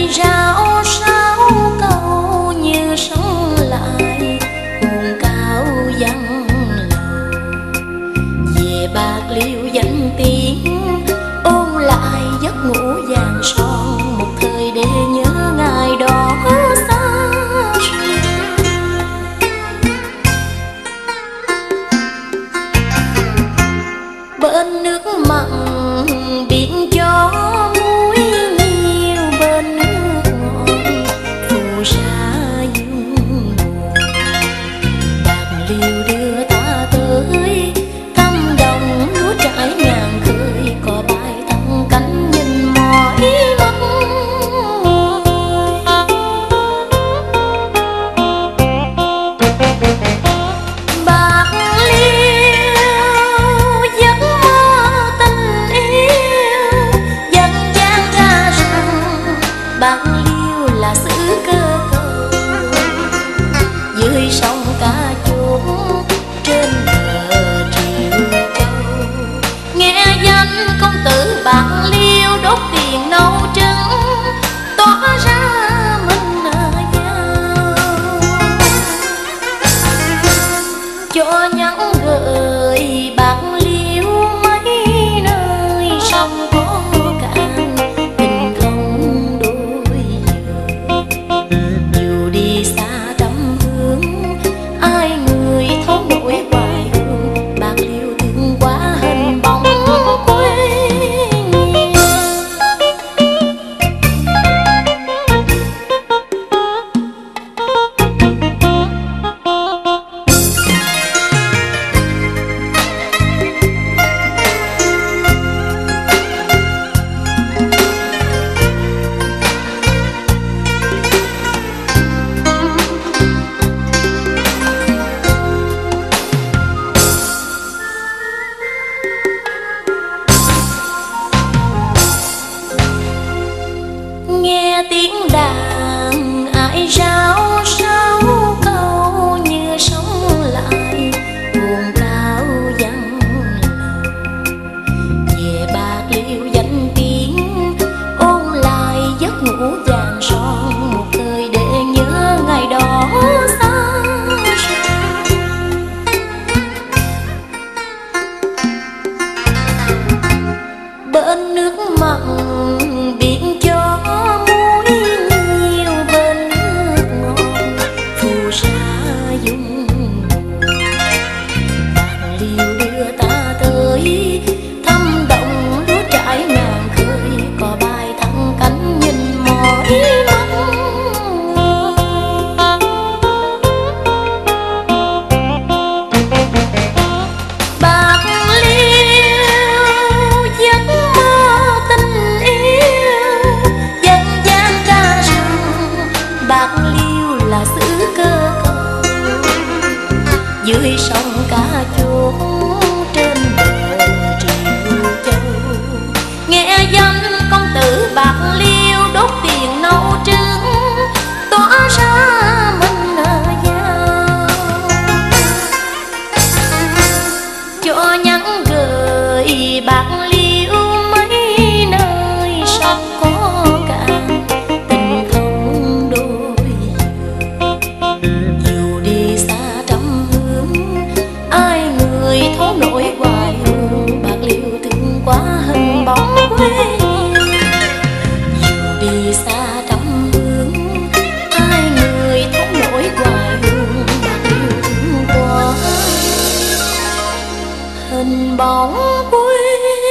ai rao sao câu như sống lại hồn cao vang lầu. Về Bạc Liêu danh tiếng ôn lại giấc ngủ vàng son, một thời để nhớ ngày đó xa xưa. Bên nước mặn biển gió muối nhiều, bên nước ngọt phù sa dung buồn. Bạc Liêu đưa ta tới căm đồng lúa trải ngàn khơi, cò bay thăng cánh nhìn mỏi mắt. Bạc Liêu giấc mơ tình yêu, dân gian ca rằng Bạc Liêu là xứ cơ cầu. Dưới sông ca chốt trên bờ Triều Châu, nghe danh công tử Bạc Liêu đốt tiền nâu trắng tỏa ra mình giao. Cho nhắn gửi Bạc Liêu mấy nơi sông có cạn, tình không đôi giờ. Dù đi xa trăm hướng, ai người thấu nỗi hoài hương. Bạc Liêu thương quá hình bóng quê nhà. Nghe tiếng đàn ai rao sao câu như sống lại hồn cao vang lầu. Về Bạc Liêu danh tiếng ôn lại giấc ngủ vàng son, một thời để nhớ ngày đó xa xưa. Bên nước mặn biển gió muối nhiều, bên nước ngọt phù sa dung buồn. Bạc Liêu đưa ta tới thăm đồng lúa trải ngàn khơi, cò bay thăng cánh nhìn mỏi mắt. Bạc Liêu giấc mơ tình yêu, dân gian ca rằng Bạc Liêu là xứ cơ cầu. Dưới sông ca chốt trên bờ Triều Châu, nghe danh công tử Bạc Liêu đốt tiền nâu trắng tỏa ra mình giao. Cho nhắn gửi Bạc Liêu mấy nơi sông có cạn, tình không đôi giờ. Dù đi xa trăm hướng, ai người thấu nỗi hoài hương. Bạc Liêu thương quá hình bóng quê nhà. Dù đi xa trăm hướng, ai người thấu nỗi hoài hương. Bạc Liêu thương quá hình bóng quê